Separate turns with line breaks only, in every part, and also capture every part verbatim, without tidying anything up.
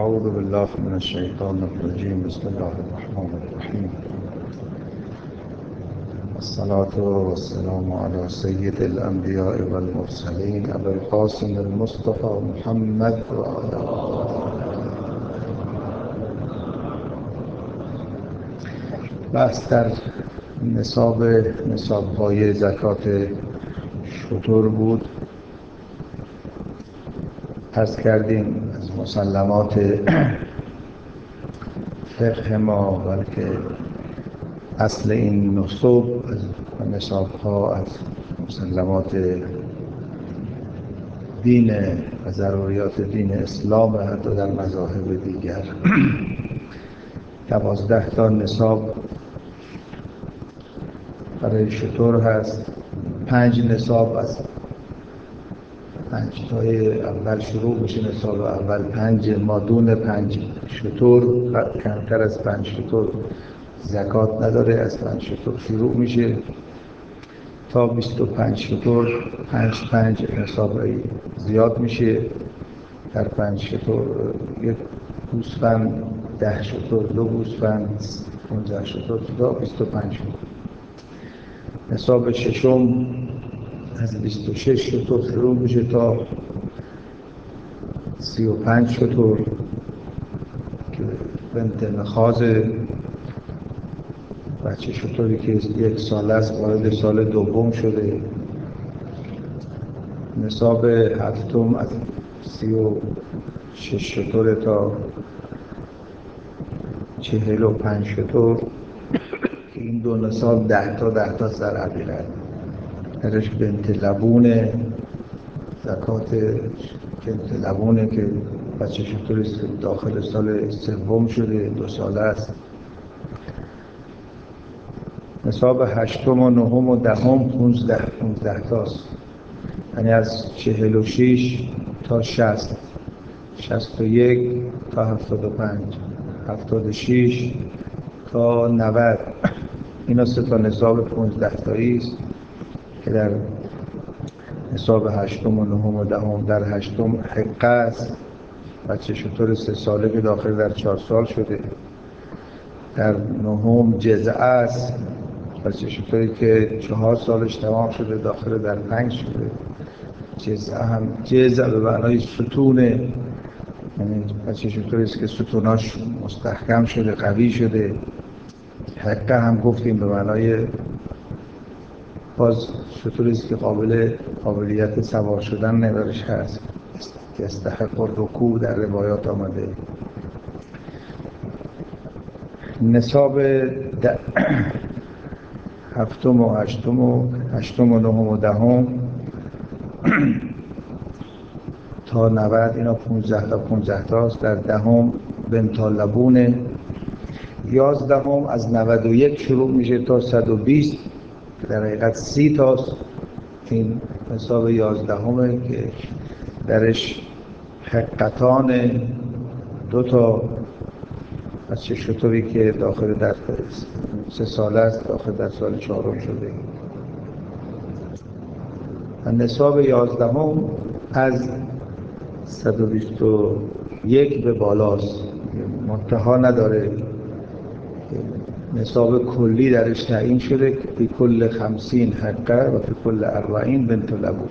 أعوذ بالله من الشيطان الرجيم. بسم الله الرحمن الرحيم. الصلاة والسلام على سيد الأنبياء والمرسلين أبي القاسم المصطفى محمد وعلى بحث در نصاب نصاب‌های زکات شتر بود. عرض کردیم از مسلمات فقه ما، بلکه اصل این نصاب از نصاب‌ها از مسلمات دین و ضروریات دین اسلام، حتی در مذاهب دیگر. دوازده تا نصاب برای شتر هست. پنج نصاب از پنج تای اول شروع میشه. نصاب اول پنج مادون پنج شتر، کمتر از پنج شتر زکات نداره. از پنج شتر شروع میشه تا بیست و پنج شتر. پنج پنج نصاب زیاد میشه. در پنج شتر یک گوسفند، ده شتر، دو گوسفند، پانزده شتر تا بیست و پنج شتر. نصاب ششم از بیست و شش شتر شروع میشه تا سی و پنج شتر که بنت مخاض، بچه شتری که یک سال است، وارد سال دوم شده. نصاب هفتم از سی و شش شتر تا چهل و پنج شتر. این دو نصاب ده تا ده تا سر عقیله، درش بنت لبونه، زکات بنت لبونه که بچه شتریست که داخل سال سوم شده، دو ساله است. نصاب هشتم و نهم و دهم پونزده پونزده تاست، یعنی از چهل و شش تا شصت، شصت و یک تا هفتاد و پنج، هفتاد و شش تا نود. اینا سه تا نصاب پونزده تایی است که در نصاب هشتم و نهم و دهم. در هشتم حقه است، بچه شتر سه ساله که داخل در چهار سال شده. در نهم جزعه است، بچه شتری که چهار سالش تمام شده، داخل در پنج شده. جزعه هم جزعه به معنای ستونه، یعنی بچه شتری است که ستوناش مستحکم شده، قوی شده. حقه هم گفتیم به معنای باز شتری است که قابل قابلیت سوار شدن ندارش هست، که استحق الرکوب در روایات آمده. نصاب د... هفتم و هشتم و هشتم و نهم و دهم تا نود، اینا پونزده تا پونزده تاست. در دهم بنت لبونه. یازدهم از نود و یک شروع میشه تا صد و بیست، که در حقیقت سی تاست. این نصاب یازدهمه که درش حقتان، دو تا بچه شتری که داخل در سه ساله است، داخل در سال چهارم شده. نصاب یازدهم از صد و بیست و یک به بالاست، منتها نداره. نصاب کلی درش تعیین شده که فی کل خمسین حقه و فی کل اربعین بنت لبون.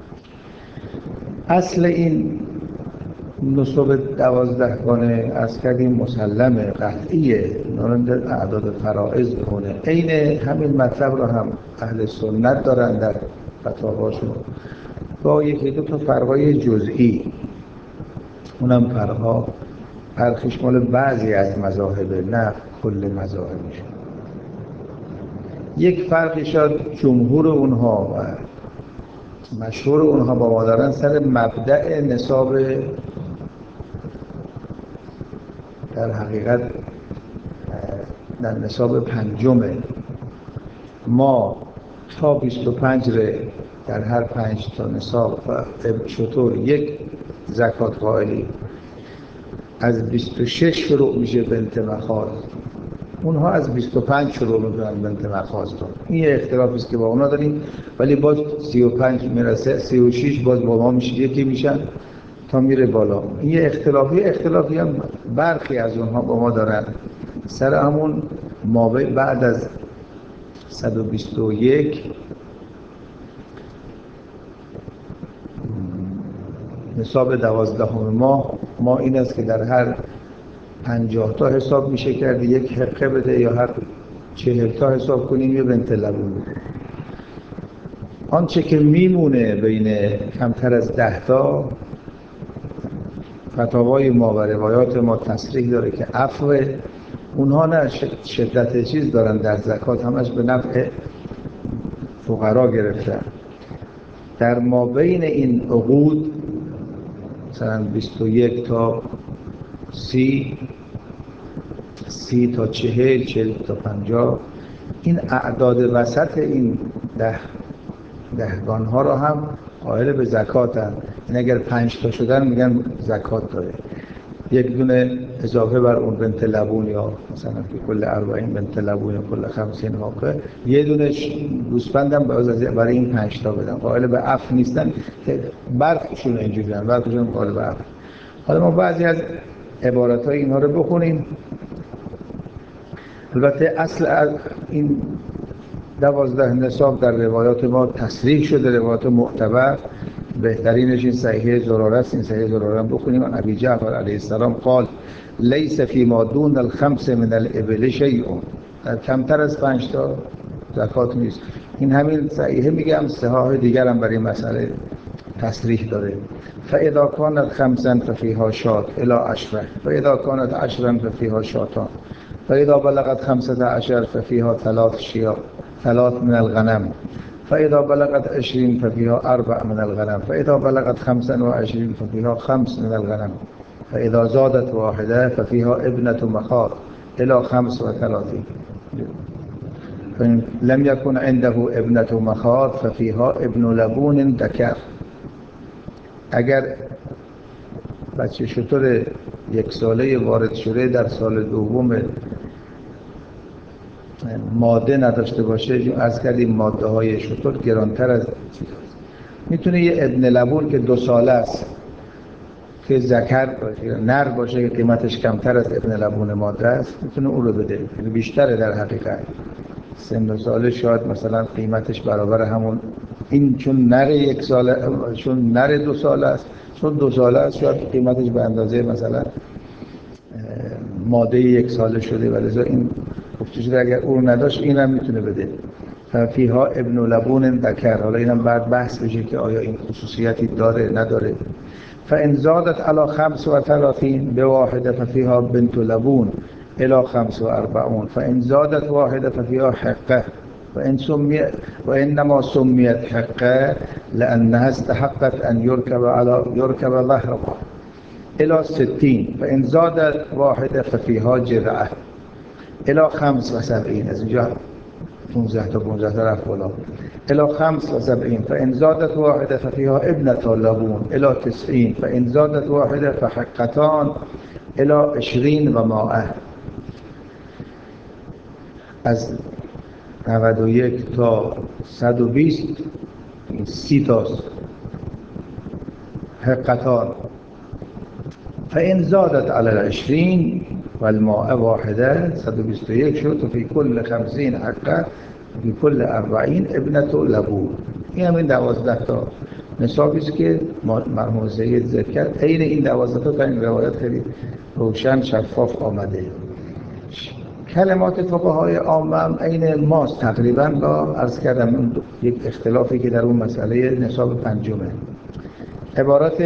اصل این نصاب دوازدهگانه از کردیم مسلمه، قطعیه، مانند اعداد فرائض بخونه. عین همین مطلب رو هم اهل سنت دارن در فتاواشون، با یکی دو تا فرقای جزئی. اونم فرقها فرقش مال بعضی از مذاهب، نه کل مذاهبش. یک فرقی شاید جمهور اونها و مشهور اونها با ما دارن سر مبدأ نصاب. در حقیقت در نصاب پنجمه ما تا بیست و پنج ره در هر پنج تا نصاب و شتر یک زکات قائلی. از بیست و شش شروع میشه بنت مخاض، اونها از بیست و پنج شروع میکنن بنت مخاض. این یه اختلافی است که با اونا داریم، ولی باز سی و پنج میرسه، سی و شش باز با ما میشه یکی میشن. تا میره بالا. این یه اختلافی اختلافی هم برخی از اونها با ما دارن سر همون مابع بعد از صد و بیست و یک نصاب دوازدهم ما ما این است که در هر پنجاه تا حساب میشه کرد یک حقه بده یا هر چهل تا حساب کنیم یه بنت لبون. آنچه که میمونه بین کمتر از ده تا فتاوای ما و روایات ما تصریح داره که عفو اونها نه شدت چیز دارن در زکات، همش به نفع فقرا گرفتن. در ما بین این عقود مثلا بیست و یک تا سی، سی تا چهل، چهل تا پنجاه، این اعداد وسط این ده دهگان ها را هم قائل به زکات هم. این اگر پنج تا شدن میگن زکات داره. یک دونه اضافه بر اون بنت لبون یا مثلا که کل اربعین بنت لبون یا کل خمسین واقع یه دونه گوسفند هم برای این پنج تا بدن. قائل به عفو نیستن که برخشون اینجوری هم برخشون قائل به عفو. حالا ما بعضی از عبارت های اینها رو بخونیم. البته اصل این دوازده نصاب در روایات ما تصریح شده، روایات معتبر. بهترینش این صحیح زراره است. این صحیح زراره هم بخونیم. ابی جعفر علیه السلام قال لیس فی ما دون الخمس من الابل شیء، کمتر از پنج تا زکات نیست. این همین صحیح میگم، صحاح دیگر هم برای مسئله تصریح داره. فاذا كانت خمسا ففيها شاة الى عشرة فاذا كانت عشرا ففيها شاتان فاذا بلغت خمسة عشر ففيها ثلاث شياه ثلاث من الغنم فاذا بلغت عشرين ففيها اربع من الغنم فاذا بلغت خمسا وعشرين ففيها خمس من الغنم فاذا زادت واحده ففيها ابنة مخاض الى خمس وثلاثين فإن لم يكن عنده ابنة مخاض ففيها ابن لبون ذكر. اگر بچه شتر یک ساله وارد شده در سال دوم ماده نداشته باشه، از کردیم ماده های شتر گرانتر از میتونه یه ابن لبون که دو ساله است که ذکر باشه، نر باشه، که قیمتش کمتر از ابن لبون ماده است، میتونه اون رو بده. بیشتره در حقیقت سن و ساله شاید مثلا قیمتش برابر همون این، چون نر یک ساله، چون نر دو ساله است، چون دو ساله است شاید قیمتش به اندازه مثلا ماده یک ساله شده، ولی این گفته شده اگر اون نداشت این هم میتونه بده. فیها ابن لبون ذکر. حالا اینم بعد بحث بشه که آیا این خصوصیتی داره نداره. فان زادت علی خمس و ثلاثین بواحده ففیها بنت لبون الى خمس و اربعون فان زادت واحده ففیها حقه وان سمیت وانما سمیت حقه لانها استحقت ان يركب على يركب ظهرها الى ستين فان زادت واحده ففيها جذعه الى خمس و سبعین. از اینجا پانزده تا پانزده تا رفت بالا. الى خمس و سبعین فان زادت واحده ففيها ابنة لبون الى تسعین فان زادت واحده فحقتان الى عشرین و مائه. از نود و یک تا صد و بیست سی تاست حقتان. فان زادت علی العشرین والماء واحده صد و بیست و یک شد و فی کل خمسین حقه فی کل اربعین ابنة لبون. این همین دوازده تا نصابی است که مرحوم سید ذکر کرد. عین این دوازده تا در این روایت خیلی روشن شفاف آمده. کلمات فقهای عامه هم عین ماست تقریبا، با عرض کردم اون یک اختلافی که در اون مسئله نصاب پنجمه. عبارت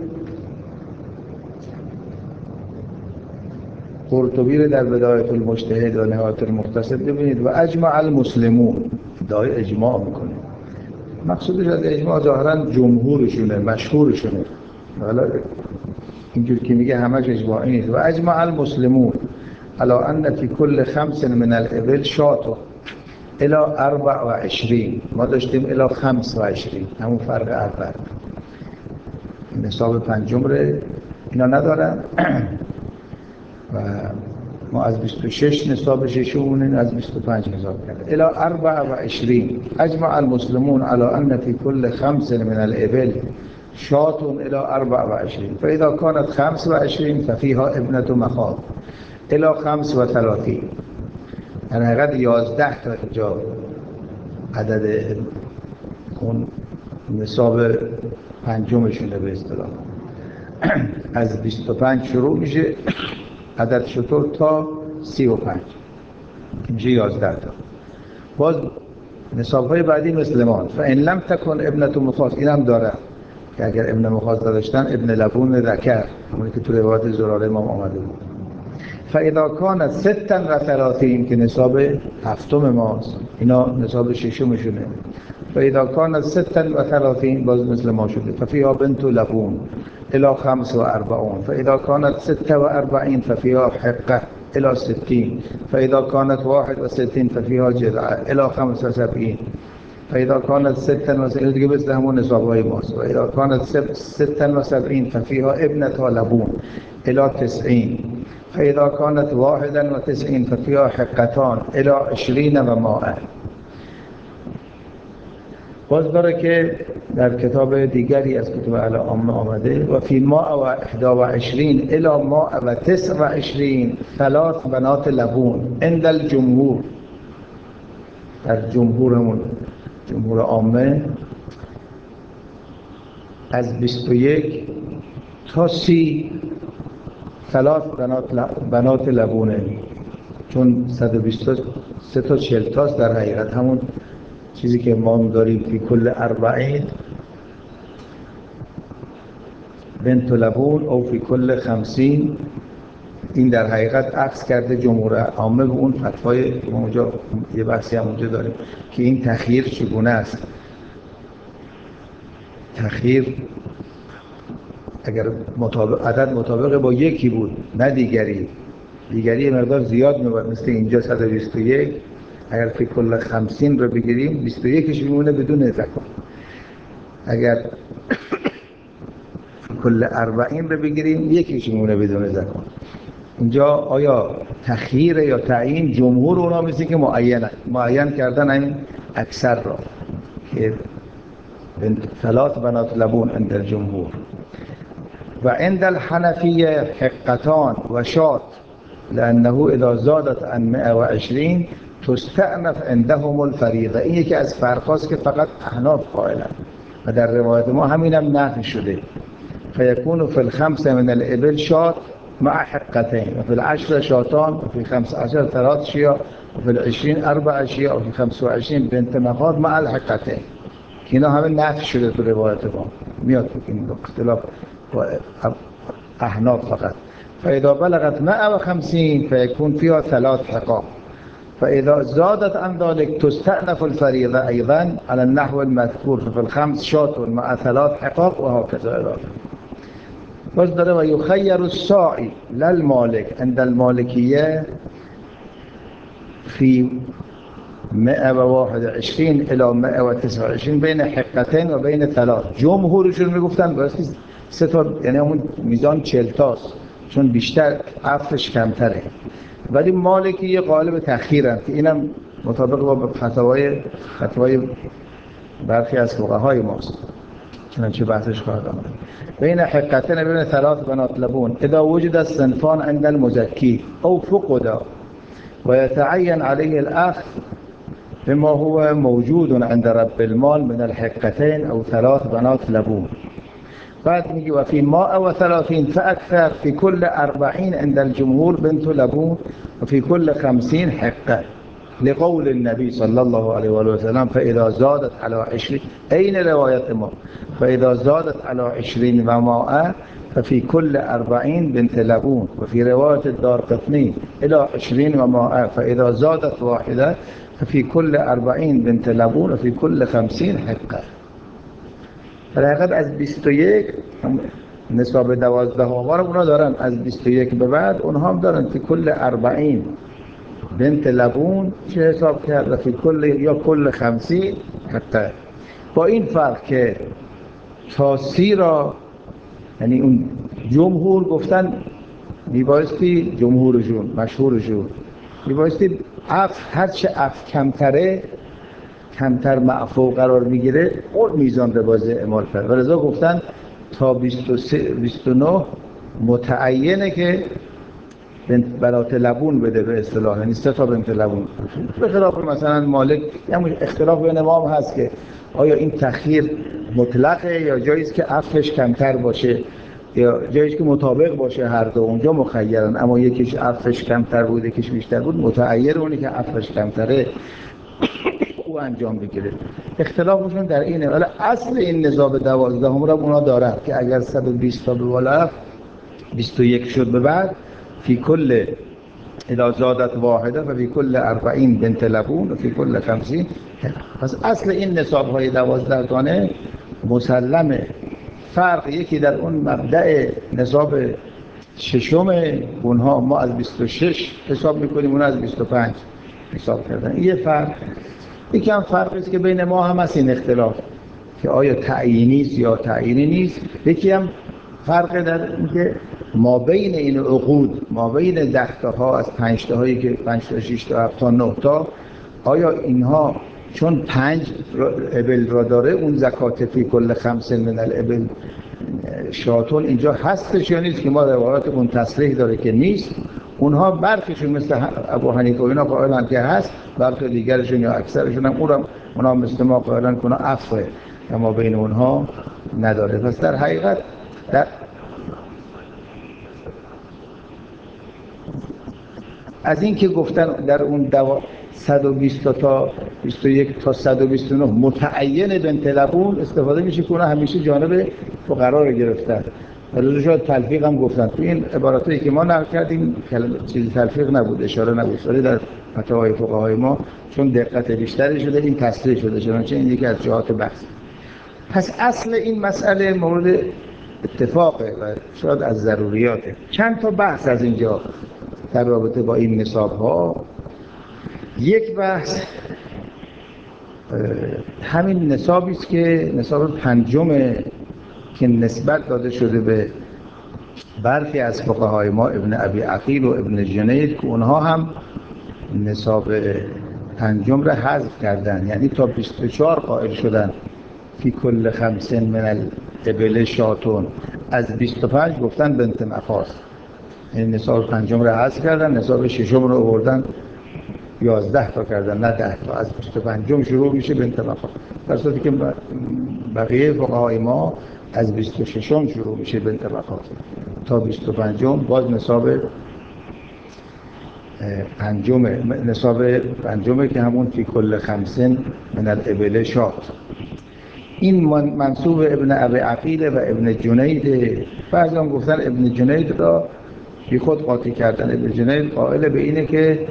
قرطبی رو در بدایت المجتهد و نهایت المقتصد ببینید. و اجمع المسلمون، ادعای اجماع میکنه. مقصودش از اجماع ظاهرا جمهورشونه، مشهورشونه، حالا اینجور که میگه همش اجماعی نیست. و اجمع المسلمون علی ان فی کل خمس من الابل شاة الی اربع و عشرین. ما داشتیم الی خمس و عشرین، همون فرق اول. نصاب پنجم رو اینا ندارن و ما از بیست و شش نصاب ششمون از بیست و پنج حساب کرد. الی اربع و عشرین. اجمع المسلمون علی ان فی کل خمس من الابل شاة الى اربع و عشرین فاذا كانت خمس و عشرین ففيها ابنة مخاض الى خمس و ثلاثین. یعنی حقیقت یازده تا اینجا عدد اون نصاب پنجمشونه به اصطلاح. از بیست و پنج شروع میشه عدد شطور تا سی و پنج میشه یازده تا. باز نصاب‌های بعدی مثل ما فإن لم تكن ابنة مخاض، این هم داره که اگر ابن مخاض داشتن ابن لبون ذکر، همونی که تو روایت زراره امام آمده بود. فاذا كانت ستا و ثلاثین که نصاب هفتم ماست، اینا نصاب ششمشونه. فاذا كانت ستا و ثلاثین باز مثل ما شده ففيها بنت لبون الى خمس و اربعون. فاذا كانت ست و اربعین ففيها حقه الى ستین. فاذا كانت واحد و ستین ففيها جذعه الى خمس و سبعین. فاذا كانت ستا و سبعین دیگه مثل همون نصاب‌های ماست. فاذا كانت ستا و سبعین ففيها ابنة لبون الى تسعین. فاذا كانت واحدا و تسعین ففيها حقتان الى عشرین و مائه. باز داره که در کتاب دیگری از کتب اهل عامه آمده و فی ماء و احدا و عشرین الی ماء و تسع و عشرین ثلاث بنات لبون عند الجمهور. در جمهورمون جمهور عامه از بیست و یک تا سی ثلاث بنات بنات لبونه، چون صد و بیست و سه تا چهل تاست در حقیقت همون چیزی که ما داریم فی کل اربعین بنت لبون او فی کل خمسین. این در حقیقت عکس کرده جمهور عامه به اون فتوای اونجا. یه بحثی هم اونجا داریم که این تخییر چگونه است. تخییر اگر مطابق عدد مطابق با یکی بود نه دیگری، دیگری مقدار زیاد میبود مثل اینجا صد و بیست و یک، اگر فی کل خمسین رو بگیریم بیست و یکش میمونه بدون زکات. اگر فی کل اربعین رو بگیریم یکیش میمونه بدون زکات. اینجا آیا تخییر یا تعیین؟ جمهور اونا مثل که معین معین کردن این اکثر را که ثلاث بنات لبون عند الجمهور و عند الحنفیه حقتان و شات لانه اذا زادت عن مئة و عشرین تستأنف عندهم الفریضه. این یکی از فرقاست که فقط احناف قائلن و در روایت ما همینم نفی شده. فیکون فی الخمس من الابل شات مع حقتين وفي العشر شاطان وفي خمس عشر ثلاث شياه وفي العشرين اربع شياه وفي خمس و عشرين بنت مخاض مع الحقتين. اینا همه نفی شده تو روایت ما، میاد این اختلاف با احناف فقط. فاذا بلغت مئة و خمسین فيكون فيها ثلاث حقاق. فاذا زادت عن ذلك تستأنف الفريضه ايضا على النحو المذكور ففي الخمس شاط مع ثلاث حقاق وهكذا الى آخره. باز داره و یخیر الساعی للمالک عند المالکیه فی مئة و واحد و عشرین الی مئة و تسع و عشرین بین حقتین و بین ثلاث. جمهورشون میگفتن باستی سه تا، یعنی همون میزان چهل تاست چون بیشتر عفش کمتره. ولی مالکیه قائل به تأخیرن که اینم مطابق با فتاوای فتاوای برخی از فقهای ماست، چنانچه بحثش خواهد آمد. بین حقتين بين ثلاث بنات لبون اذا وجد الصنفان عند المزكي او فقدا ويتعين عليه الاخذ بما هو موجود عند رب المال من الحقتين او ثلاث بنات لبون. بعد میگه و فی ماء و ثلاثین فاکثر فی کل اربعین عند الجمهور بنت لبون و فی کل خمسین حقه لقول النبي صلى الله عليه وآله وسلم فإذا زادت على عشرين. أين رواية ما فإذا زادت على عشرين ومائة ففي كل أربعين بنت لبون. وفي رواية الدارقطني إلى عشرين ومائة فإذا زادت واحدة ففي كل أربعين بنت لبون وفي كل خمسين حقة. فلقد از بیست و یک نصاب دوازده ها رو اونا دارن، از بیست و یک به بعد اونها هم دارن فی کل اربعین بنت لبون چه حساب کرد فی کل یا کل خمسین حتی. با این فرق که تا سی را یعنی اون جمهور گفتن میبایستی جمهورشون مشهورشون میبایستی اف هرچه اف کمتره کمتر معفو قرار میگیره اون میزان به بازه اعمال کرد و رضا گفتن تا بیست و سه بیست و نه متعینه که برات لبون بده به اصطلاح، یعنی سه تا بنت لبون. به خلاف مثلا مالک همون اختلاف بین ما هم هست که آیا این تخییر مطلقه یا جایی است که عفوش کمتر باشه یا جایی که مطابق باشه، هر دو اونجا مخیرن، اما یکیش عفوش کمتر بود یکیش بیشتر بود، متعیر اونی که عفوش کمتره او انجام بگیره. اختلافشون در اینه. ولی اصل این نصاب دوازدهم رو اونا دارن که اگر صد و بیست تا به بالا بیست و یک شد به بعد فی کل اذا زادت واحده و فی کل اربعین بنت لبون و فی کل خمسین. پس اصل این نصاب های دوازده تانه مسلمه. فرق یکی در اون مبدأ نصاب ششم، اونها ما از بیست و شش حساب میکنیم، اونها از بیست و پنج حساب کردن. یه فرق. یکی هم فرقی است که بین ما هم هست این اختلاف که آیا تعیینی است یا تعیینی نیست. یکی هم فرق در اینکه ما بین این عقود، ما بین ده تاها از پنج تاهایی که پنج تا شش تا هفت تا نه تا، آیا اینها چون پنج ابل را داره اون زکات فی کل خمس من الابل شاتون اینجا هستش یا نیست، که ما روایات اون تصریح داره که نیست. اونها برخیشون مثل ابو حنیفه و اینا قائلن که هست، برخی دیگرشون یا اکثرشون هم اونم اونها مثل ما قائلن که اونها عفوه، اما بین اونها نداره. پس در حقیقت در از این که گفتن در اون دوا صد و بیست تا بیست و یک تا صد و بیست و نه متعین بنت لبون استفاده میشه که اونها همیشه جانب فقرا رو گرفتن. ولی شاید تلفیق هم گفتن. تو این عباراتایی که ما نقل کردیم کلمه چیزی تلفیق نبود، اشاره نبود، ولی در فتاوای فقهای ما چون دقت بیشتری شده این تصریح شده، چنانچه این یکی از جهات بحث. پس اصل این مسئله مورد اتفاقه و شاید از ضروریاته. چند تا بحث از اینجا در رابطه با این نصاب ها. یک بحث همین نصابی است که نصاب پنجمه که نسبت داده شده به برخی از فقهای ما، ابن ابی عقیل و ابن جنید، که اونها هم نصاب پنجم را حذف کردن، یعنی تا بیست و چهار قائل شدن فی کل خمسین من الابل شاتون، از بیست و پنج گفتن بنت مخاض. این نصاب پنجم را حذف کردن، نصاب ششم رو آوردن یازده تا کردن، نه ده تا. از بیست و پنجم شروع میشه بنت مخاض، در صورتی که بقیه فقهای ما از بیست و ششم شروع میشه بنت مخاض تا بیست و پنجم باز نصاب پنجمه. نصاب پنجمه که همون فی کل خمسین من الابل شات. این منسوب ابن ابی عقیل و ابن جنید. بعضی هم گفتن ابن جنید را بی خود قاطی کردن. ابن جنید قائل به اینه که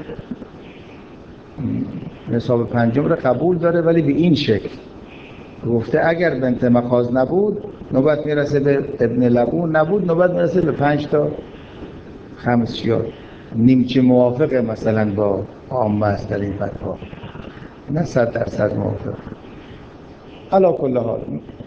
نصاب پنجم را قبول داره، ولی به این شکل گفته اگر بنت مخاض نبود نوبت میرسه به ابن لبون، نبود نوبت میرسه به پنج تا خمس شیار. نیمچه موافقه مثلا با عامه است در این فتوا، نه صد درصد موافق. علا کل حال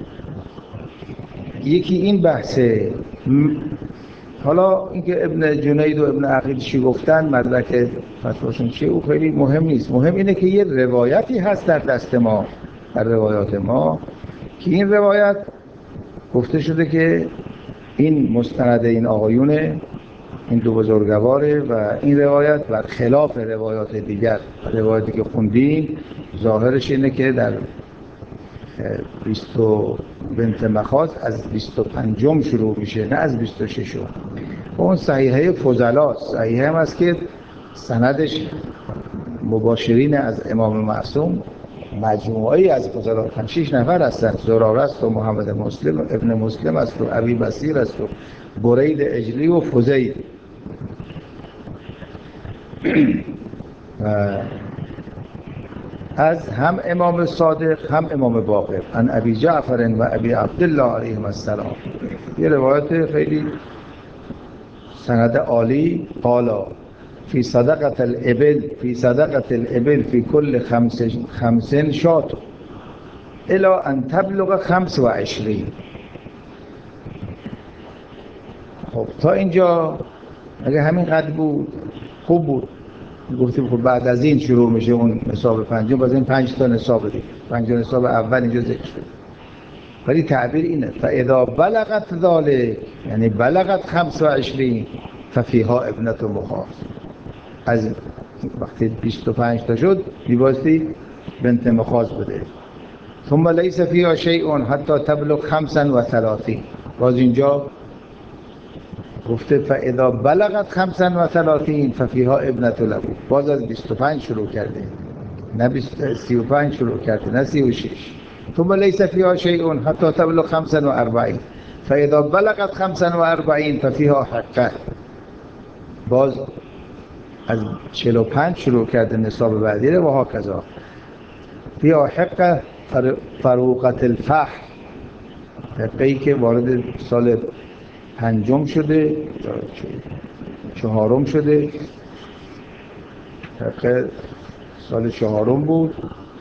یکی این بحثه. حالا اینکه ابن جنید و ابن عقیل چی گفتن، مدرک فتواشون چیه، او خیلی مهم نیست. مهم اینه که یه روایتی هست در دست ما، در روایات ما، که این روایت گفته شده که این مستند این آقایونه، این دو بزرگواره، و این روایت بر خلاف روایات دیگر، روایتی که خوندیم ظاهرش اینه که در بیست بنت مخاض از بیست و پنجم شروع میشه، نه از بیست و ششم. اون صحیحه فضلاست، صحیحه هم است که سندش مباشرین از امام معصوم مجموعه‌ای از فضلا، پنج شش نفر هستند. زراره است و محمد مسلم ابن مسلم است و ابی بصیر است و برید اجلی و فضیل. از هم امام صادق هم امام باقر، عن ابی جعفر و ابی عبدالله علیهم السلام. یه روایت خیلی سند عالی. قالا فی صدقت الابل فی صدقت الابل فی کل خمس خمسین شات الی ان تبلغ خمس و عشرین. خب تا اینجا اگه همین قدر بود خوب بود. گفتیم خب بعد از این شروع میشه اون نصاب پنجم، باز این پنج تا نصاب دیگه، پنج تا نصاب اول اینجا ذکر شد. ولی تعبیر اینه فاذا بلغت ذلك، یعنی بلغت خمس و عشرین ففیها ابنة مخاض. از وقتی بیست و پنج تا شد میبایستی بنت مخاض بده. ثم لیس فیها شیء حتی تبلغ خمسا و ثلاثین. باز اینجا گفته فاذا بلغت خمسا و ثلاثین ففیها ابنة له. باز از بیست و پنج شروع کرده، نه سی و پنج شروع کرده، نه سی و شش. ثم لیس فیها شیء حتی تبلغ خمسا و اربعین فاذا بلغت خمسا و اربعین ففیها حقه. باز از چهل و پنج شروع کرده نصاب بعدی رو و هاکذا. فیها حقه فروقت الفحل، حقه‌ای که وارد سال پنجم شده، چهارم شده، حقه سال چهارم بود،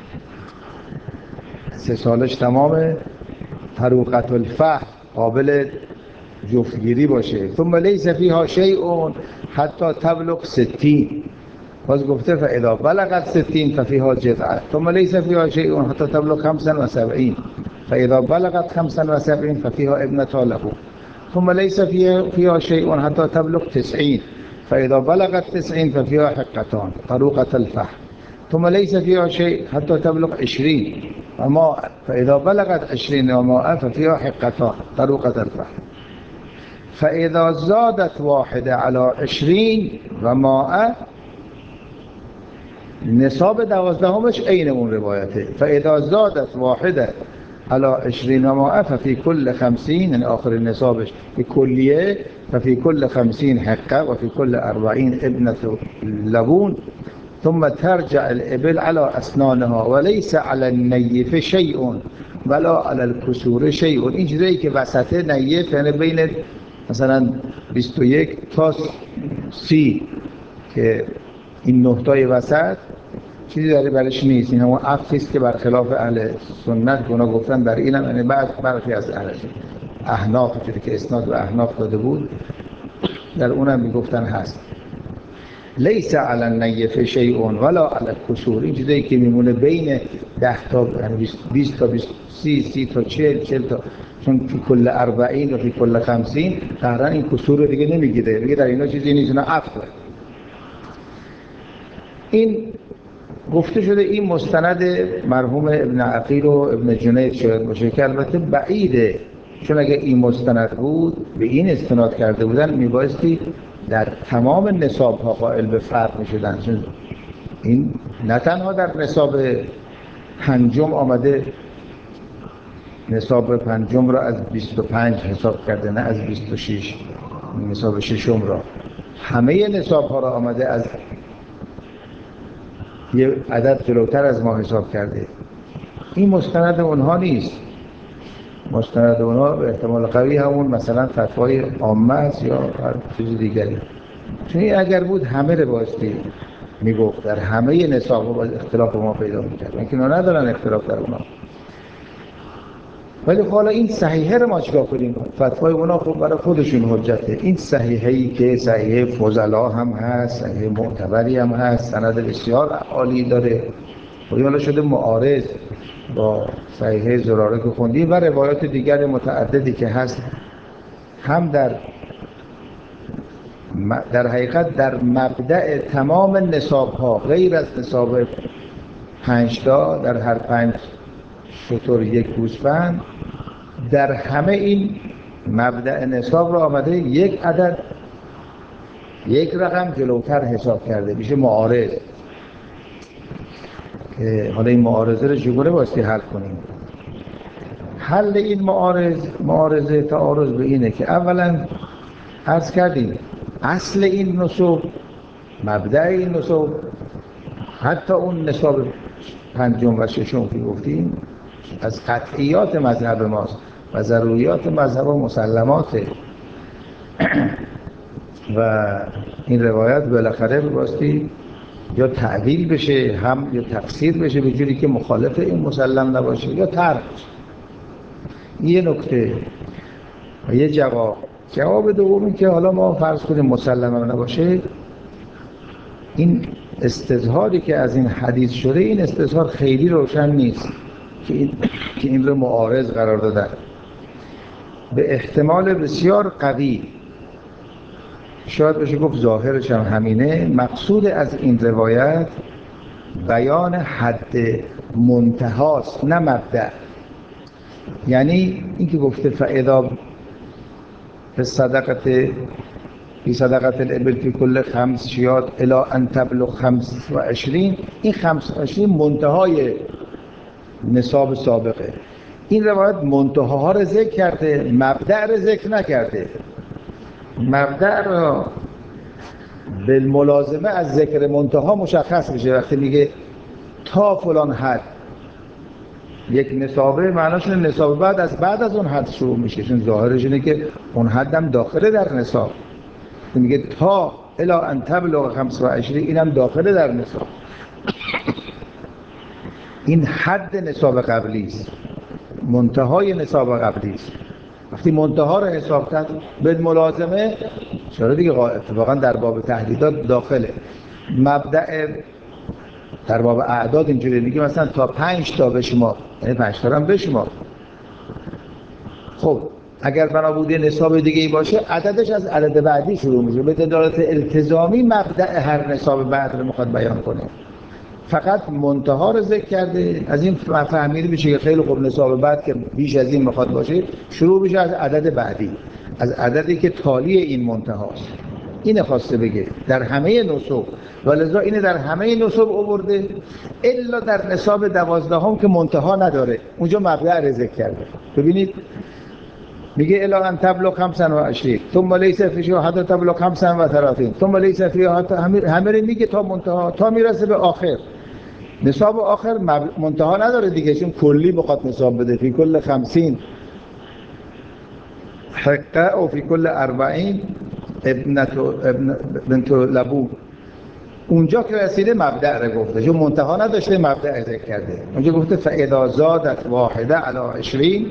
سه سالش تمامه. فروقت الفحل قابل جفتگیری باشه. ثم لیس فیها شیء حتی تبلغ ستین. باز گفته فاذا بلغت ستین ففیها جذعه. ثم لیس فیها شیء حتی تبلغ خمسا و سبعین فاذا بلغت خمسا و سبعین ففیها ابنة له. ثم لیس فیها شیء حتی تبلغ تسعین فاذا بلغت تسعین ففیها حقتان فروقت الفحل. ثم لیس فیها شیء حتی تبلغ عشرین وما فاذا بلغت عشرین وما ففیها حقتان فروقت الفحل. فاذا زادت واحده علی عشرین و ماء، نصاب دوازدهمش عین اون روایته. فاذا زادت واحده علی عشرین و ماء ففی کل خمسین، یعنی آخر نصابش به کلیه، ففی کل خمسین حقه و فی کل اربعین ابنة لبون. ثم ترجع الابل على اسنانها وليس على النيف شيء ولا على الكسور شيء. این چیزایی که وسط نیف، یعنی بین مثلا بیست و یک تا سی که این نقطه‌ای وسط چیزی داره برش نیست. این همون عفی است که برخلاف اهل سنت اونا گفتن در اینم، یعنی بعد برخی از اهل احناف چیزی که اسناد و احناف داده بود در اونم میگفتن هست. لیس علی النیف شیء ولا علی الکسور، این چیزایی که میمونه بین ده تا یعنی بیست تا بیست سی سی تا چهل چهل تا، چون فی کل اربعین و فی کل خمسین قهرن این کسور رو دیگه نمیگیره، دیگه در اینا چیزی نیست، اینا عفوه. این گفته شده این مستند مرحوم ابن عقیل و ابن جنید شاید باشه که البته بعیده، چون اگه این مستند بود به این استناد کرده بودن میبایستی در تمام نصاب ها قائل به فرق میشدن. چون این نه تنها در نصاب پنجم آمده، نصاب پنجم را از بیست و پنج حساب کرده نه از بیست و شش، نصاب ششم را، همه نصاب ها را آمده از یه عدد جلوتر از ما حساب کرده. این مستند اونها نیست. مستند اونها به احتمال قوی همون مثلا فتوای عامه است یا هر چیز دیگری. چون این اگر بود همه رو بایستی میگفت، در همه نصاب ها باید اختلاف ما پیدا میکرد، اینکه اینا ندارن اختلاف در اونا. ولی حالا این صحیحه رو ما چیکار کنیم؟ فتوای اونا خب برای خودشون حجته. این صحیحه‌ای که صحیحه فضلا هم هست، صحیحه معتبری هم هست، سند بسیار عالی داره، و حالا شده معارض با صحیحه زراره که خوندیم و روایات دیگر متعددی که هست، هم در در حقیقت در مبدأ تمام نصاب ها غیر از نصاب پنج تا، در هر پنج شتر یک گوسفند، در همه این مبدأ نصاب را آمده یک عدد یک رقم جلوتر حساب کرده، میشه معارض. که حالا این معارضه رو چگونه بایستی حل کنیم؟ حل این معارض معارضه تعارض به اینه که اولا عرض کردیم اصل این نصاب، مبدأ این نصاب، حتی اون نصاب پنجم و ششم که گفتیم از قطعیات مذهب ماست و ضروریات مذهب و مسلماته و این روایت بالاخره بایستی یا تعدیل بشه هم یا تفسیر بشه به جوری که مخالف این مسلم نباشه یا طرح بشه. یه نکته و یه جواب. جواب دومی که حالا ما فرض کنیم مسلم هم نباشه، این استظهاری که از این حدیث شده این استظهار خیلی روشن نیست. که این, که این رو معارض قرار دادن. به احتمال بسیار قوی، شاید بشه گفت ظاهرش هم همینه، مقصود از این روایت بیان حد منتهاست نه مبدأ. یعنی این که گفته فاذا به صدقت بی صدقت الابل فی کل خمس شیات الی ان تبلغ خمس و عشرین، این خمس و عشرین منتهای نصاب سابقه. این روایت منتهاها رو ذکر کرده، مبدأ رو ذکر نکرده. مبدأ رو بالملازمه از ذکر منتها مشخص میشه. وقتی میگه تا فلان حد یک نصابه، معناش نصاب بعد از بعد از اون حد شروع میشه، چون ظاهرش اینه که اون حد هم داخله در نصاب. میگه تا الی ان تبلغ خمس و عشرین، اینم داخله در نصاب. این حد نصاب قبلی است، منتهای نصاب قبلی است. وقتی منتها رو حساب کرد به ملازمه، چرا دیگه اتفاقا در باب تهدیدات داخله. مبدأ در باب اعداد اینجوری میگه مثلا تا پنج تا بشمار، یعنی پنج تا هم بشمار. خب اگر بنا بوده نصاب دیگه ای باشه، عددش از عدد بعدی شروع میشه. به دلالت التزامی مبدأ هر نصاب بعد رو میخواد بیان کنه. فقط منتها رو ذکر کرده. از این فهمیده میشه که خیلی خوب نصاب بعد که بیش از این میخواد باشه، شروع میشه از عدد بعدی، از عددی که تالی این منتهاست. اینه خواسته بگه در همه نصوب، ولذا اینه در همه نصوب آورده، الا در نصاب دوازدهم که منتها نداره، اونجا مبدأ رو ذکر کرده. ببینید میگه الی ان تبلغ خمس و عشرین ثم لیس فیها حتی تبلغ خمس و ثلاثین ثم لیس فیها حتی، همه رو میگه تا منتها، تا میرسه به آخر. نصاب آخر منتها نداره دیگه، چون کلی بخواد نصاب بده. فی کل خمسین حقه و فی کل اربعین ابنت ابن بنت لبون. اونجا که رسیده مبدأ رو گفته، چون منتها نداشته مبدأ ذکر کرده. اونجا گفته فاذا زادت واحده علی عشرین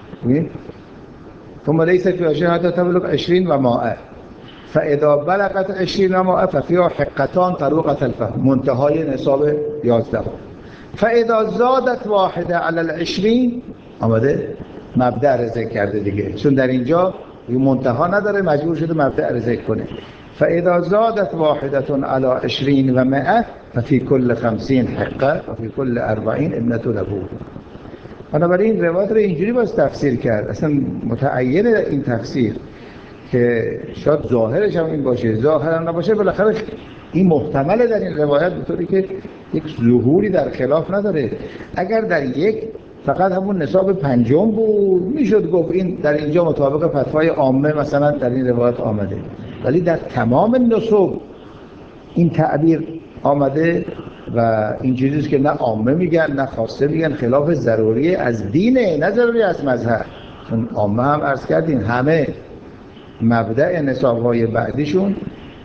ثم لیس فی عشرین حتی تبلغ عشرین و مائه فاذا بلغت عشرین و مائه ففیها حقتان طروقة الفهم، منتهای نصاب یازده. فاذا زادت واحده علی العشرین آمده مبدأ رو ذکر کرده دیگه، چون در اینجا منتها نداره، مجبور شده مبدأ رو ذکر کنه. فاذا زادت واحده علی عشرین و مائه ففی کل خمسین حقه و فی کل اربعین ابنة لبون. بنابراین این روایت رو اینجوری باید تفسیر کرد. اصلا متعین این تفسیر که شاید ظاهرش هم این باشه، ظاهرا نباشه، بالاخره این محتمله در این روایت، به طوری که یک ظهوری در خلاف نداره. اگر در یک فقط همون نصاب پنجم بود، میشد گفت این در اینجا مطابق فتوای عامه مثلا در این روایت آمده، ولی در تمام نصوب این تعبیر آمده و این چیزیست که نه عامه میگن نه خاصه میگن، خلاف ضروری از دینه نه ضروری از مذهب. چون عامه هم عرض کردین همه مبدأ نصاب‌های بعدیشون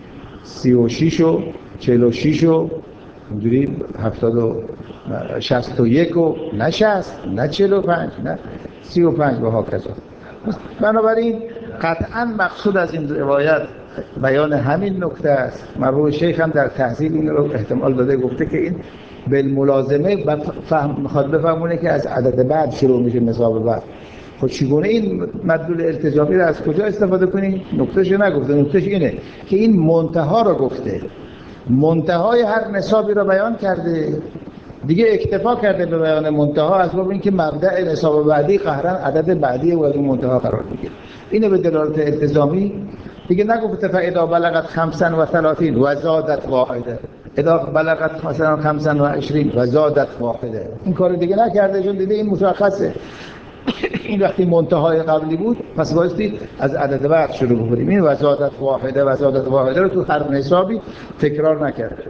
سی و شش و چهل و شش و اینجوری هفتاد و شصت و یک و نه شصت نه چهل و پنج نه سی و پنج و ها کذا. بنابراین قطعا مقصود از این روایت بیان همین نکته است. مرحوم شیخ هم در تحصیل این رو احتمال داده، گفته که این بالملازمه فهم میخواد بفهمونه که از عدد بعد شروع میشه نصاب بعد. خب چگونه این مدلول التزامی رو از کجا استفاده کنیم؟ نکتهش نگفته، نکتهش اینه که این منتها رو گفته، منتهای هر نصابی رو بیان کرده دیگه، اکتفا کرده به بیان منتها، از باب اینکه مبدأ نصاب بعدی قهرن عدد بعدی و از اون منتها قرار میگیره. اینه به دلالت التزامی دیگه. نگفته فاذا بلغت خمسا و ثلاثین و زادت واحده، اذا بلغت مثلا خمسا و عشرین و زادت واحده، این کار دیگه نکرده، چون دیگه این مشخصه. این وقتی منتهای قبلی بود پس بایستی از عدد بعد شروع بکنیم. این و زادت واحده و زادت واحده رو تو هر نصابی تکرار نکرده.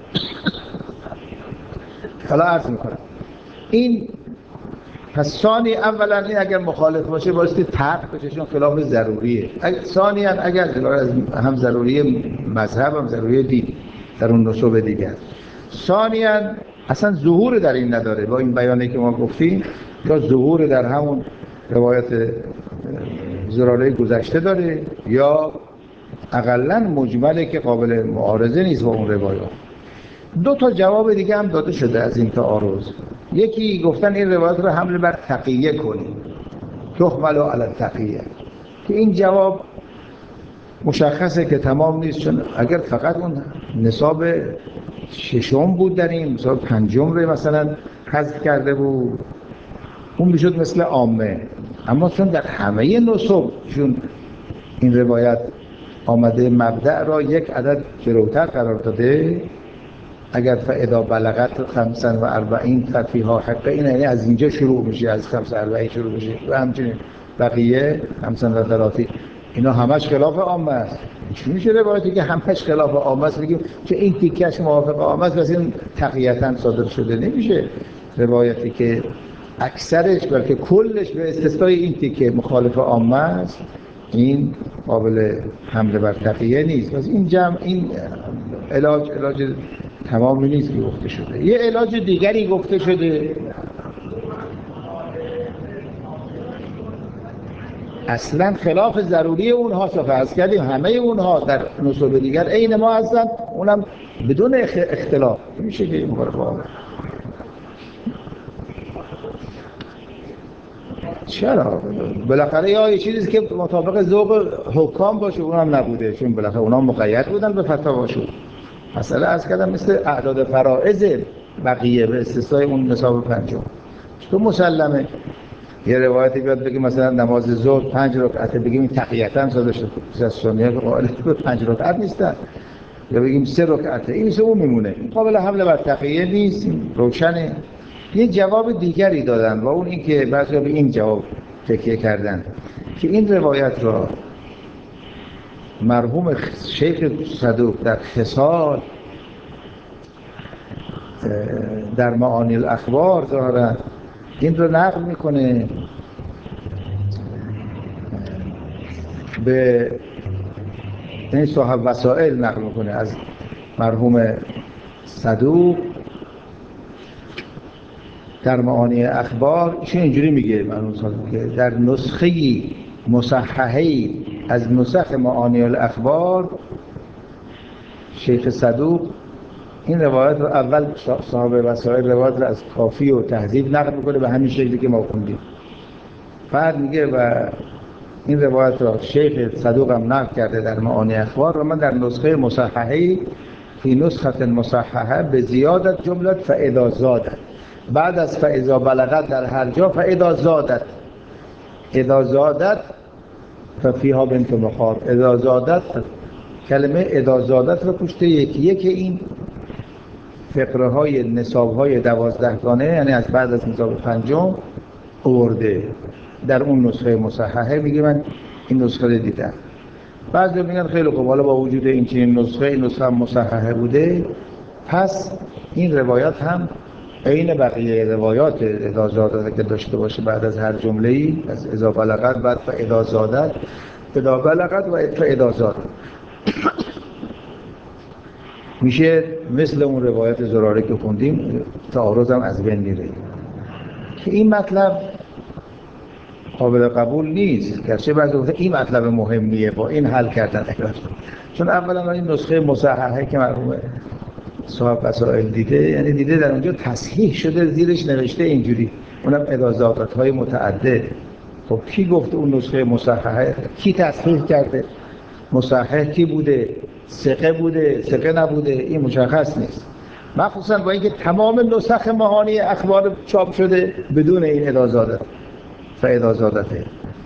حالا عرض میکنم این پس ثانی اولا این اگر مخالف باشه بایستی ترک بشه، چون خلاف ضروریه. ثانیا اگر هم ضروری مذهب هم ضروری دین در اون نصوب دیگر. ثانیا اصلا ظهور در این نداره با این بیانی که ما گفتیم، یا ظهور در همون روایت زراله گذشته داره، یا اقلا مجمله که قابل معارضه نیست با اون روایات. دو تا جواب دیگه هم داده شده از این تعارض. یکی گفتن این روایت رو حمل بر تقیه کنیم، تحمل علی التقیه، که این جواب مشخصه که تمام نیست، چون اگر فقط اون نصاب ششم بود در این نصاب پنجم رو مثلا حذف کرده بود اون میشد مثل عامه، اما چون در همه نصاب چون این روایت آمده مبدأ را یک عدد جلوتر قرار داده، اگر فاذا بلغت خمسا و اربعین ففیها حق، این یعنی از اینجا شروع میشه، از خمسا و اربعین شروع میشه و همچنین بقیه خمسا و ثلاثین، اینا همش خلاف عامه است. چی میشه روایتی که همش خلاف عامه است بگیم که این تیکش موافق عامه است واسه این تقییتا صادر شده؟ نمیشه. روایتی که اکثرش بلکه کلش به استثنای این تیکه مخالف عامه است، این قابل حمله بر تقیه نیست. پس این جمع این علاج علاج تمامی نیست که گفته شده. یه علاج دیگری گفته شده، اصلا خلاف ضروری اونها، فرض کردیم همه اونها در نصوب دیگر عین ما هستن، اونم بدون اختلاف میشه که این مخالف عامه. چرا؟ بالاخره یا یه چیزی که مطابق ذوق حکام باشه، اونم نبوده، چون بالاخره اونا مقید بودن به فتاواشون. مسئله از کردم مثل اعداد فرائض بقیه به استثنای اون نصاب پنجم. تو مسلمه یه روایتی بیاد بگیم مثلا نماز ظهر پنج رکعته، بگیم این تقییتا صادر شده، از سنیات قائل به پنج رکعت نیستن، یا بگیم سه رکعته، این مثل اون میمونه، قابل حمله بر تقیه نیست، روشنه. یه جواب دیگری دادن و اون این که بعضی به این جواب تکیه کردن که این روایت را مرحوم شیخ صدوق در خصال در معانی الاخبار ظاهرا این رو نقل میکنه به این صاحب وسائل، نقل میکنه از مرحوم صدوق در معانی اخبار. ایشون اینجوری میگه مرحوم صدوق که در نسخه مصححه از نسخ معانی الاخبار شیخ صدوق این روایت رو اول صاحب وسائل روایت رو از کافی و تهذیب نقل میکنه به همین شکلی که ما خوندیم، بعد میگه و این روایت رو شیخ صدوق هم نقل کرده در معانی اخبار و من در نسخه مصححه فی نسخه مصححه به زیادت جملت فاذا زادت، بعد از فاذا بلغت در هر جا فاذا زادت، اذا زادت ففیها بنت مخاط، اذا زادت کلمه اذا زادت رو پشت یکی یکی این فقره های نصاب های دوازدهگانه یعنی از بعد از نصاب پنجم آورده در اون نسخه مصححه. میگه من این نسخه رو دیدم. بعضی میگن خیلی خوب، حالا با وجود این که این نسخه این نسخه مصححه بوده، پس این روایت هم عین بقیه روایات اذا زادت که داشته باشه بعد از هر جمله‌ای، از اذا بلغت بعد فاذا زادت، اذا بلغت و فاذا زادت، میشه مثل اون روایت زراره که خوندیم، تعارض هم از بین میره. که این مطلب قابل قبول نیست، گرچه بعضی وقتا این مطلب مهمیه با این حل کردن اکراش، چون اولا این نسخه مصححه که مرحوم صاحب وسائل دیده، یعنی دیده در اونجا تصحیح شده، زیرش نوشته اینجوری، اونم اضافات های متعدد. خب کی گفته اون نسخه مصححه؟ کی تصحیح کرده؟ مصحح کی بوده؟ ثقه بوده؟ ثقه نبوده؟ این مشخص نیست، مخصوصا با اینکه تمام نسخ معانی اخبار چاپ شده بدون این اضافات فاذا زادته.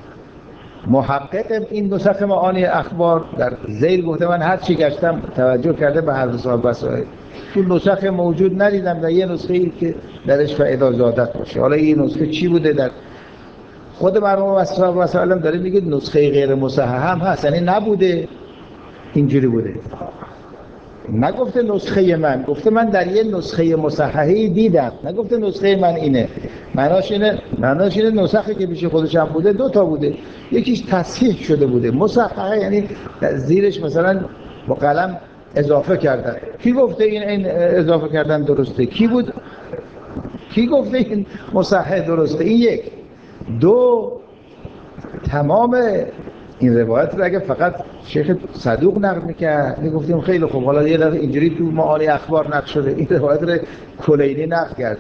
محقق این نسخ معانی اخبار در ذیل گفته من هر چی گشتم توجه کرده به حرف صاحب وسائل، تو نسخ موجود ندیدم در یه نسخه ای که درش فاذا زادت باشه. حالا این نسخه چی بوده؟ در خود مرحوم صاحب وسائل هم داره میگه نسخه غیر مصحح هم هست، یعنی نبوده اینجوری بوده، نگفته نسخه من، گفته من در یه نسخه مصححی دیدم، نگفته نسخه من اینه. معناش اینه معناش اینه نسخه که پیش خودش هم بوده دو تا بوده، یکیش تصحیح شده بوده، مصححه یعنی زیرش مثلا با قلم اضافه کردن. کی گفته این این اضافه کردن درسته؟ کی بود؟ کی گفته این مصحح درسته؟ این یک. دو، تمام این روایت رو اگه فقط شیخ صدوق نقل میکرد میگفتیم خیلی خوب، حالا یه دفعه اینجوری تو معانی اخبار نقل شده، این روایت رو کلینی نقل کرده،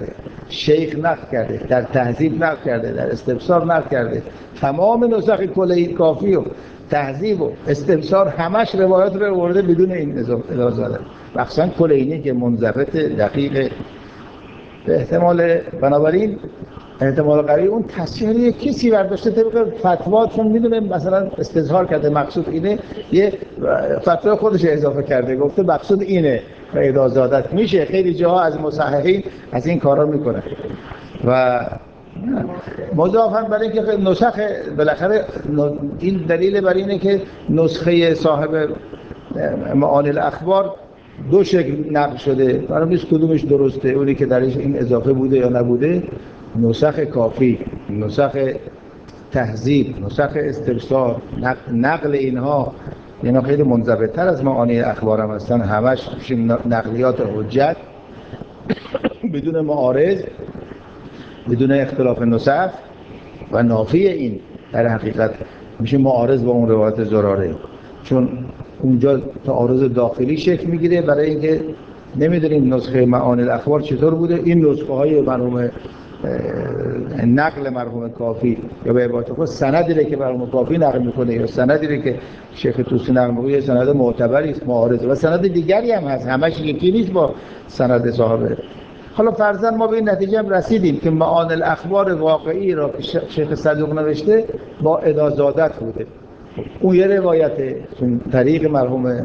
شیخ نقل کرده، در تهذیب نقل کرده، در استبصار نقل کرده. تمام نسخ کلهی کافی و تهذیب و استبصار همش روایات رو آورده بدون این اضافه زاده. مخصوصا کلینی که منضبط دقیق به احتمال، بنابراین احتمال قوی اون تصحیح کسی برداشته طبق فتوا، چون میدونه مثلا استظهار کرده مقصود اینه، یه فتوا خودش اضافه کرده گفته مقصود اینه و اذا زادت. میشه خیلی جاها از مصححین از این کارا میکنه و مضافاً برای اینکه نسخ بالاخره این دلیل بر اینه که نسخه صاحب معانی الاخبار دو شکل نقل شده، معلوم نیست کدومش درسته، اونی که درش این اضافه بوده یا نبوده. نسخ کافی، نسخ تهذیب، نسخ استبصار، نقل اینها اینا خیلی منضبط‌تر از معانی اخبار هم هستن، همش نقلیات حجت بدون معارض، بدون اختلاف نسخ و نافی این در حقیقت میشه معارض با اون روایت زراره، چون اونجا تعارض داخلی شکل میگیره برای اینکه نمیدونیم نسخه معانی الاخبار چطور بوده. این نسخه های مرحوم نقل مرحوم کافی یا به عبارت خود سندی که مرحوم کافی نقل میکنه یا سندی که شیخ طوسی نقل میکنه سند معتبری است، معارض و سند دیگری هم هست، همش یکی نیست با سند صاحب. حالا فرضاً ما به این نتیجه هم رسیدیم که معانی الاخبار واقعی را که شیخ صدوق نوشته با ادازادت بوده. اون یه روایته، چون طریق مرحوم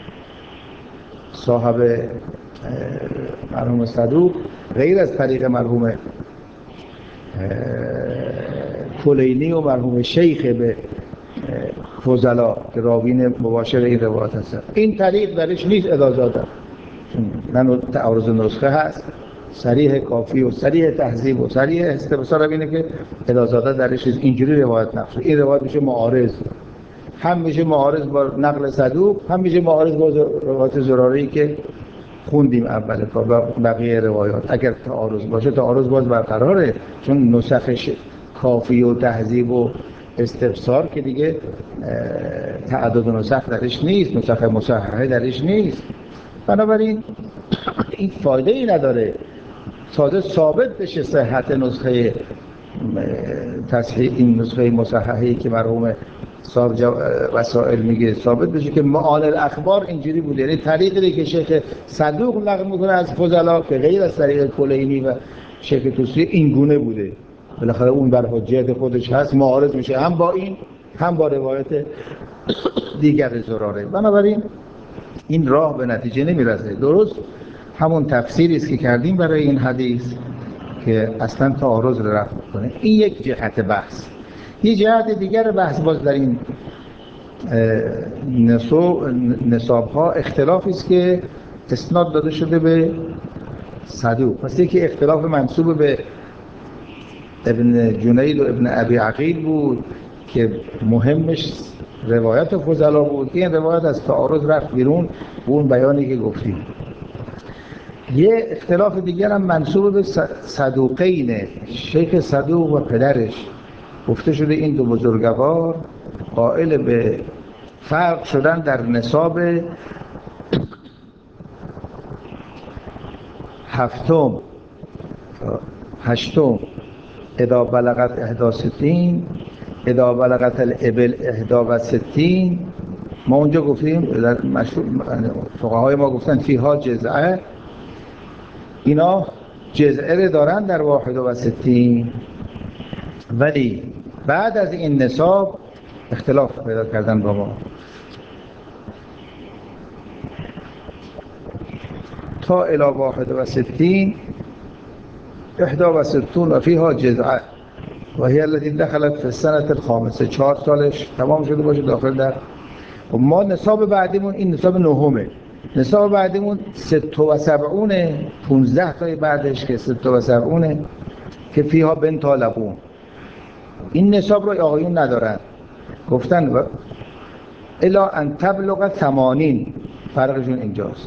صاحب مرحوم صدوق غیر از طریق مرحوم کلینی و مرحوم شیخ به فضلا که راوین مباشر این روایت هست. این طریق درش نیست ادازادت، چون تعارض نسخه هست، صریح کافی و صریح تهذیب و صریح استبصار اینه که ادازادت درش اینجوری روایت نقل. این روایت میشه معارض، هم میشه معارض با نقل صدوق، هم میشه معارض با روایت زراره‌ای که خوندیم اول کار و بقیه روایات. اگر تعارض باشه تعارض باز برقراره، چون نسخش کافی و تهذیب و استبصار که دیگه تعدد نسخ درش نیست، نسخ مصححه درش نیست. بنابراین این فایده ای نداره تازه ثابت بشه صحت نسخه تصحیح این نسخه مصححه‌ای که مرحوم صاحب وسائل میگه ثابت بشه که معانی الاخبار اینجوری بوده، یعنی طریقی که شیخ صدوق نقل میکنه از فضلا که غیر از طریق کلینی و شیخ طوسی این گونه بوده. بالاخره اون بر حجیت خودش هست، معارض میشه هم با این هم با روایت دیگر زراره. بنابراین این راه به نتیجه نمیرسه. درست همون تفسیری است که کردیم برای این حدیث که اصلا تعارض رو رفع کنه. این یک جهت بحث. یه جهت دیگر بحث باز در این نساب ها اختلافی است که اسناد داده شده به صدوق. پس یکی اختلاف منسوب به ابن جنید و ابن ابی عقیل بود که مهمش روایت فضلا بود. این روایت از تعارض رفت بیرون به اون بیانی که گفتیم. یه اختلاف دیگر هم منسوب به صدوقینه، شیخ صدوق و پدرش. گفته شده این دو بزرگوار قائل به فرق شدن در نصاب هفتم هشتم اذا بلغت احدا ستین اذا بلغت الابل احدا و ستین. ما اونجا گفتیم در مشهور فقهای ما گفتن فیها جزعه، اینا جزعه دارن در واحد و ستین، ولی بعد از این نصاب اختلاف پیدا کردن با ما تا الی واحد و ستین احدا و ستون و فیها جزعه و هی التي دخلت فی السنة الخامسه. چهار سالش تمام شده باشه داخل در و ما نصاب بعدیمون این نصاب نهمه. نصاب بعدیمون ست و سبعونه، پونزده تای بعدش که ست و سبعونه که فیها بنت لبون. این نصاب رو آقایون ندارن، گفتن و الا ان تبلغ ثمانین، فرقشون اینجاست.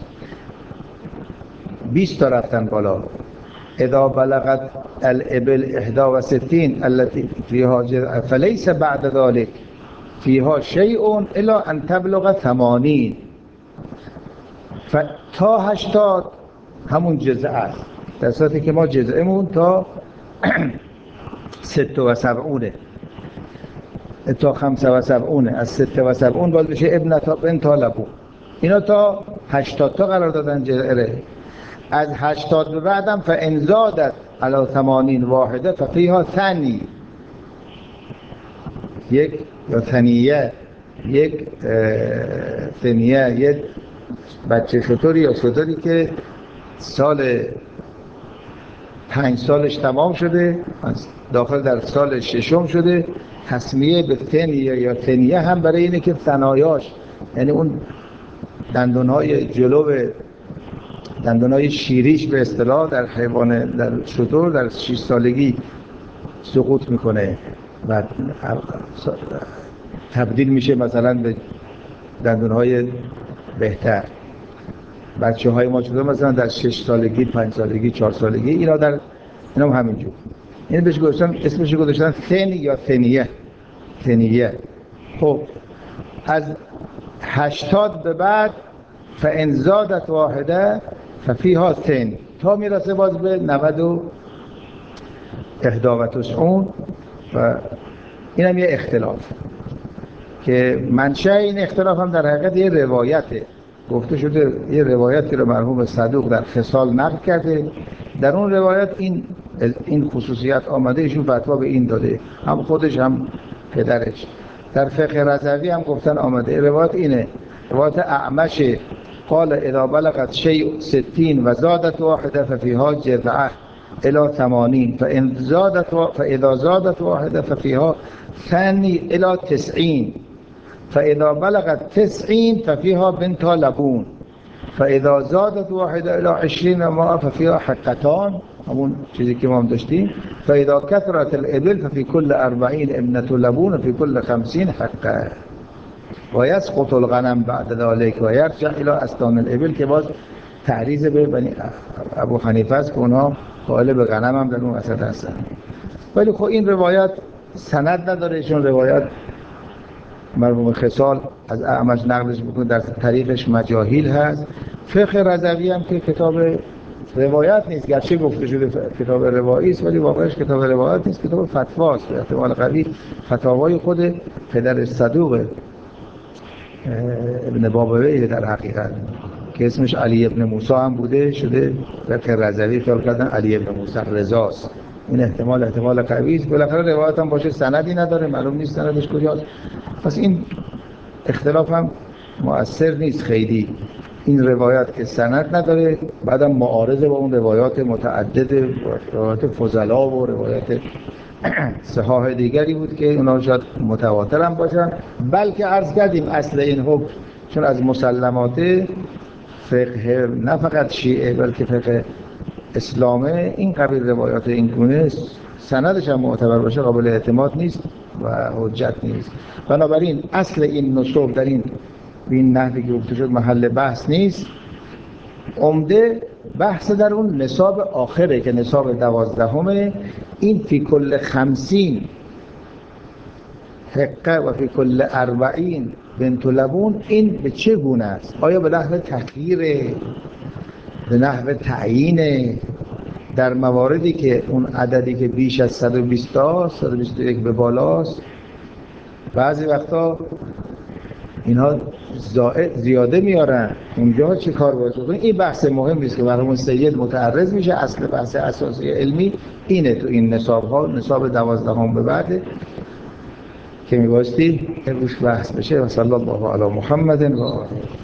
بیست تا رفتن بالا. اذا بلغت الابل احدا و ستین التي فيها جزء فليس بعد ذلك فيها شيء الا ان تبلغ ثمانین. تا هشتاد همون جزء است. در صورتی که ما جزئمون تا ست و سبعونه تا خمسه و سبعونه، از ست و سبعون باید بشه ابن تا بنت لبون. اینا تا هشتاد تا قرار دادن جزئه. از هشتاد به بعدم فان زادت علی ثمانین واحده ففیها ثنی، یک یا ثنیه، یک ثنیه، یک بچه شطوری یا شطوری که سال پنج سالش تمام شده، داخل در سال ششم شده. تسمیه به ثنیه یا ثنیه هم برای اینه که ثنایاش، یعنی اون دندونهای جلو، دندونهای شیریش به اصطلاح در حیوان، در شتر در شش سالگی سقوط میکنه و تبدیل میشه مثلا به دندونهای بهتر. بچه های ما شده مثلا در شش سالگی، پنج سالگی، چهار سالگی، اینا در اینا هم همینجور. این بهش گذاشتن، اسمش گذاشتن ثنی یا ثنیه. ثنیه. خب از هشتاد به بعد فان زادت واحده ففیها ثنی تا میرسه باز به نود و احدا و تسعون. و این هم یه اختلاف که منشأ این اختلاف هم در حقیقت یه روایته. گفته شده یه روایتی رو مرحوم صدوق در خصال نقل کرده، در اون روایت این این خصوصیت آمده، ایشون فتوا به این داده، هم خودش هم پدرش. در فقه رضوی هم گفتن آمده. روایت اینه، روایت اعمش قال اذا بلغت شیء ستین و زادت واحده ففیها جذعه الى ثمانین فان زادت و... فاذا زادت واحده ففیها ثانی الى تسعین فاذا بلغت تسعین ففیها بنت لبون فاذا زادت واحده الى عشرین ما ففیها حقتان، همون چیزی که ما هم داشتیم. فاذا كثرت الابل ففي كل اربعین ابنة لبون ففي كل خمسین حقه و یسقط الغنم بعد ذلك و یرجع الى اسنان الابل، که باز تعریض به بنی ابو حنیفه است که اونها قائل به غنم هم در اون وسط هستن. ولی خب این روایت سند نداره، چون روایت مرحوم خصال از اعمش نقلش میکنه، در طریقش مجاهیل هست. فقه رضوی هم که کتاب روایت نیست، گرچه گفته شده کتاب روایی است ولی واقعش کتاب روایت نیست، کتاب فتوا است. به احتمال قوی فتاوای خود پدر صدوق ابن بابویه در حقیقت، که اسمش علی ابن موسی هم بوده، شده فقه رضوی خیال کردن علی ابن موسی رضاست. این احتمال احتمال قوی است. بالاخره روایت هم باشه سندی نداره، معلوم نیست سندش کجاست. پس این اختلاف هم مؤثر نیست خیلی. این روایت که سند نداره، بعدم معارضه با اون روایات متعدد، روایات فضلا و روایات صحاح دیگری بود که اونا شاید متواتر هم باشن. بلکه عرض کردیم اصل این حکم چون از مسلمات فقه نه فقط شیعه بلکه فقه اسلامه، این قبیل روایات این گونه سندش هم معتبر باشه قابل اعتماد نیست و حجت نیست. بنابراین اصل این نسب در این این نحوی که گفته شد محل بحث نیست. عمده بحث در اون نصاب آخره که نصاب دوازدهمه. این فی کل خمسین حقه و فی کل اربعین بنت لبون، این به چه گونه است؟ آیا به نحو تخییره، به نحو تعیینه؟ در مواردی که اون عددی که بیش از صد و بیست تا صد و بیست و یک به بالاست، بعضی وقتا اینها زائد زیاده میارن، اونجا چه کار باید بکنیم؟ این بحث مهمی است که مرحوم سید متعرض میشه. اصل بحث اساسی علمی اینه تو این نصاب ها، نصاب دوازدهم به بعد که میبایستی روش بحث بشه. و صلی الله علی محمد و آله.